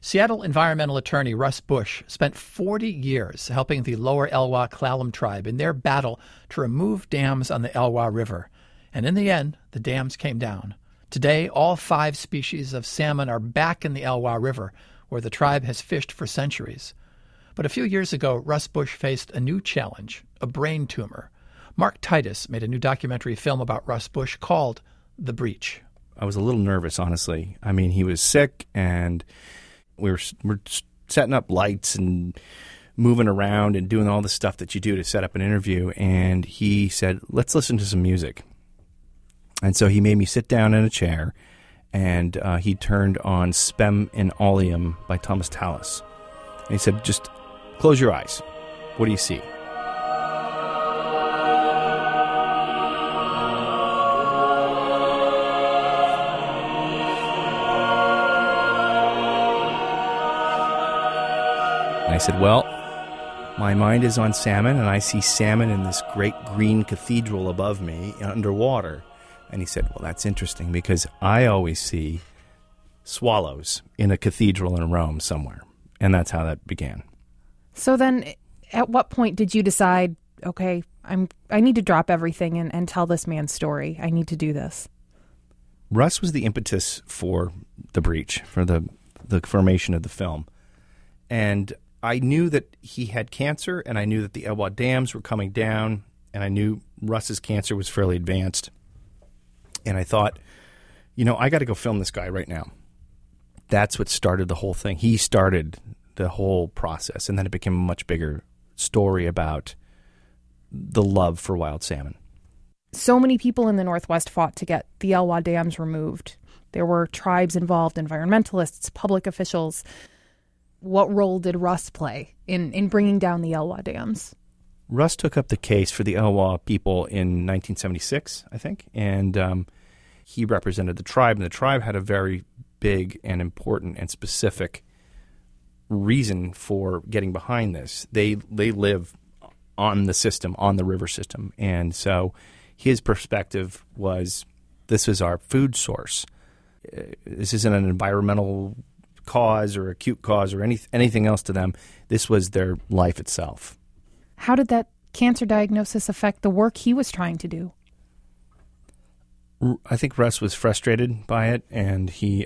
Seattle environmental attorney Russ Bush spent 40 years helping the Lower Elwha Klallam tribe in their battle to remove dams on the Elwha River. And in the end, the dams came down. Today, all 5 species of salmon are back in the Elwha River, where the tribe has fished for centuries. But a few years ago, Russ Bush faced a new challenge, a brain tumor. Mark Titus made a new documentary film about Russ Bush called The Breach. I was a little nervous, honestly. I mean, he was sick, and we're setting up lights and moving around and doing all the stuff that you do to set up an interview. And he said, let's listen to some music. And so he made me sit down in a chair, and he turned on Spem in Oleum by Thomas Tallis. And he said, just close your eyes. What do you see? And I said, well, my mind is on salmon, and I see salmon in this great green cathedral above me underwater. And he said, well, that's interesting because I always see swallows in a cathedral in Rome somewhere. And that's how that began. So then at what point did you decide, okay, I need to drop everything and tell this man's story. I need to do this. Russ was the impetus for The Breach, for the formation of the film. And I knew that he had cancer, and I knew that the Elwha dams were coming down, and I knew Russ's cancer was fairly advanced. And I thought, I got to go film this guy right now. That's what started the whole thing. He started the whole process, and then it became a much bigger story about the love for wild salmon. So many people in the Northwest fought to get the Elwha dams removed. There were tribes involved, environmentalists, public officials. What role did Russ play in bringing down the Elwha dams? Russ took up the case for the Elwha people in 1976, I think, and he represented the tribe, and the tribe had a very big and important and specific reason for getting behind this. They live on the system, on the river system, and so his perspective was this is our food source. This isn't an environmental cause or acute cause or anything else to them. This was their life itself. How did that cancer diagnosis affect the work he was trying to do? I think Russ was frustrated by it, and he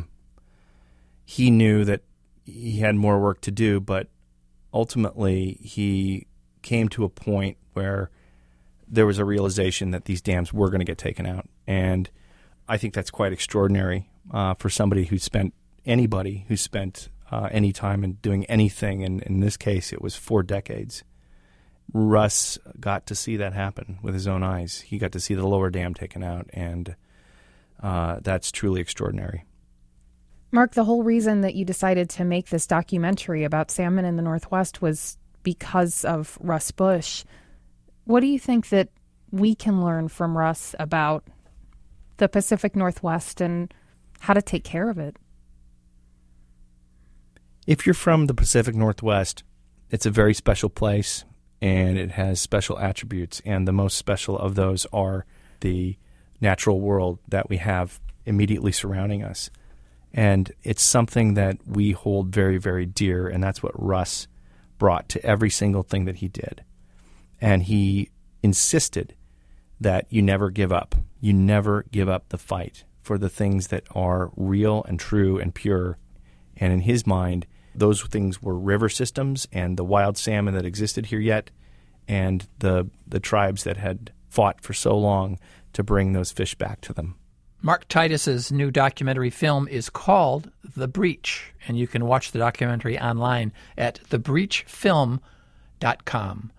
knew that he had more work to do, but ultimately he came to a point where there was a realization that these dams were going to get taken out. And I think that's quite extraordinary for somebody who spent any time in doing anything, and in this case it was 4 decades. Russ got to see that happen with his own eyes. He got to see the lower dam taken out, and that's truly extraordinary. Mark, the whole reason that you decided to make this documentary about salmon in the Northwest was because of Russ Bush. What do you think that we can learn from Russ about the Pacific Northwest and how to take care of it? If you're from the Pacific Northwest, it's a very special place, and it has special attributes, and the most special of those are the natural world that we have immediately surrounding us. And it's something that we hold very, very dear, and that's what Russ brought to every single thing that he did. And he insisted that you never give up. You never give up the fight for the things that are real and true and pure. And in his mind, those things were river systems and the wild salmon that existed here yet, and the tribes that had fought for so long to bring those fish back to them. Mark Titus's new documentary film is called The Breach, and you can watch the documentary online at thebreachfilm.com.